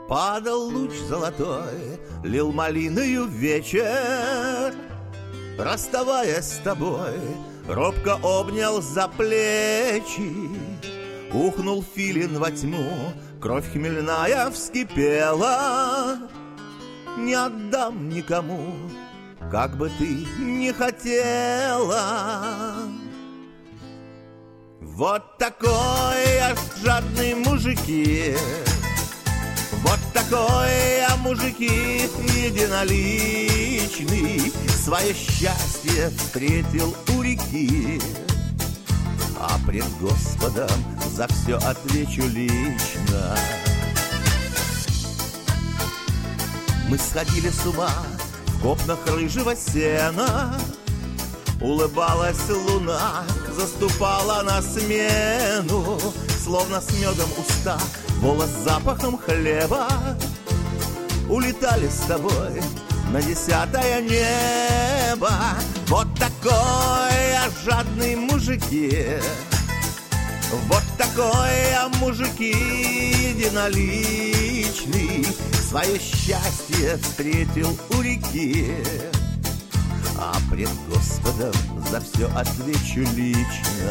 Падал луч золотой, лил малиною вечер. Расставаясь с тобой, робко обнял за плечи. Ухнул филин во тьму, кровь хмельная вскипела. Не отдам никому, как бы ты ни хотела. Вот такой я жадный, мужики. Вот такой я, мужики, единоличный. Свое счастье встретил у реки, а пред Господом за все отвечу лично. Мы сходили с ума в копнах рыжего сена. Улыбалась луна, заступала на смену. Словно с медом уста, волос с запахом хлеба. Улетали с тобой на 10-е небо. Вот такой я жадный, мужики. Вот такой я, мужики, единоличный. Свое счастье встретил у реки, а пред Господом за все отвечу лично.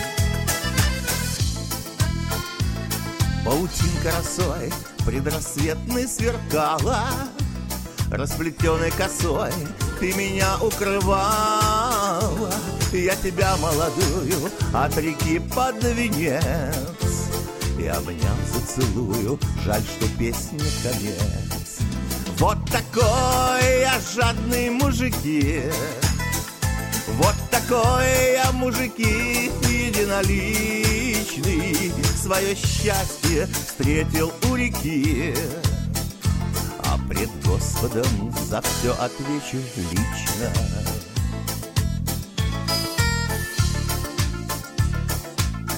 Паутинка росой предрассветной сверкала. Расплетенной косой ты меня укрывала. Я тебя молодую от реки под венец и, обняв, зацелую. Жаль, что песне конец. Вот такой я жадный, мужики. Вот такой я, мужики, единоличный. Свое счастье встретил у реки, а пред Господом за все отвечу лично.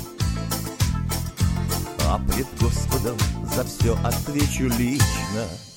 А пред Господом за все отвечу лично.